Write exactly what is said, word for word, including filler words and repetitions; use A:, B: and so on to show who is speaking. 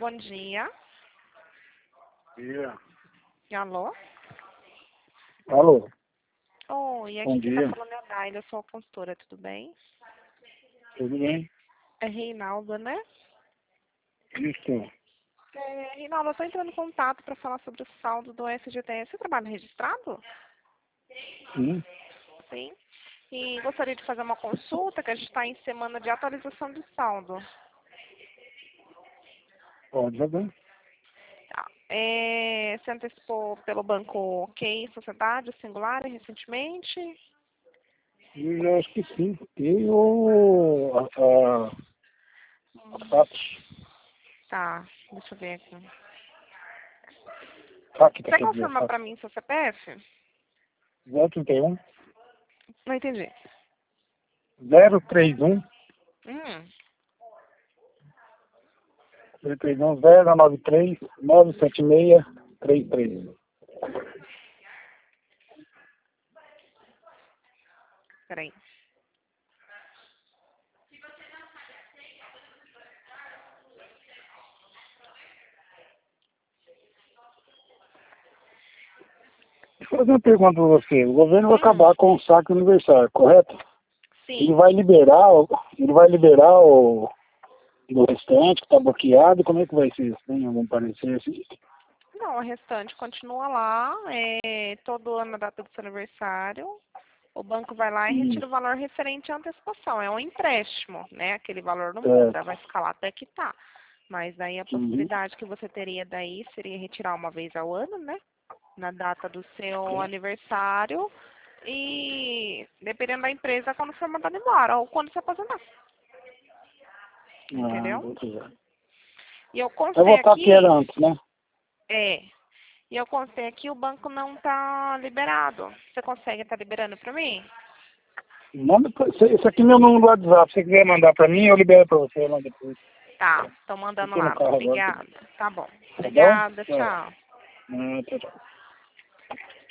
A: Bom dia.
B: Dia.
A: Alô?
B: Alô,
A: Oi,
B: bom
A: aqui quem tá
B: dia.
A: falando é a Daila, eu sou a consultora, tudo bem?
B: Tudo bem?
A: É Reinaldo, né?
B: Isso.
A: É, Reinaldo, eu tô entrando em contato para falar sobre o saldo do S G T S. Você trabalha registrado?
B: Sim,
A: Sim. E gostaria de fazer uma consulta, que a gente está em semana de atualização do saldo.
B: pode jogar.
A: Tá. É, você antecipou pelo banco Q I Sociedade Singular recentemente?
B: Eu acho que sim. Eu, a, a, a
A: Hum,
B: S A T,
A: tá, deixa eu ver aqui.
B: SACTA,
A: Você
B: quer dizer,
A: confirma para
B: SAT.
A: mim seu C P F?
B: zero trinta e um,
A: Não entendi.
B: zero três um,
A: Hum,
B: zero três um, zero nove três, nove sete seis, três três.
A: peraí.
B: Deixa eu fazer uma pergunta para você. O governo vai
A: Hum,
B: acabar com o saque universal, correto? Ele
A: sim.
B: vai liberar, o- ele vai liberar o do restante que está bloqueado. Como é que vai ser isso? Tem algum parecer assim?
A: Não, o restante continua lá. É, todo ano, na data do seu aniversário, o banco vai lá e
B: Hum,
A: retira o valor referente à antecipação. É um empréstimo, né? Aquele valor não muda,
B: certo.
A: vai ficar lá até quitar. Mas daí a
B: Uhum.
A: possibilidade que você teria daí seria retirar uma vez ao ano, né? Na data do seu aniversário. E dependendo da empresa, quando for mandado embora ou quando se aposentar.
B: Ah,
A: Entendeu?
B: muito bem.
A: E eu
B: Vai
A: constei
B: voltar que era
A: aqui,
B: antes, né?
A: é, e eu constei aqui, o banco não tá liberado. Você consegue estar liberando para mim?
B: Manda pra, esse esse aqui é meu número do WhatsApp. Se você quiser mandar pra mim, eu libero pra você lá depois.
A: Tá, tô mandando
B: Eu tô no
A: lá.
B: carro agora.
A: Obrigada. Tá bom.
B: Tá bom?
A: Obrigada,
B: Tchau.
A: tchau.
B: Ah, tchau, tchau.